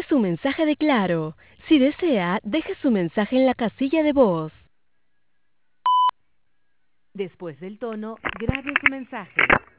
su mensaje de Claro. Si desea, deje su mensaje en la casilla de voz. Después del tono, grabe su mensaje.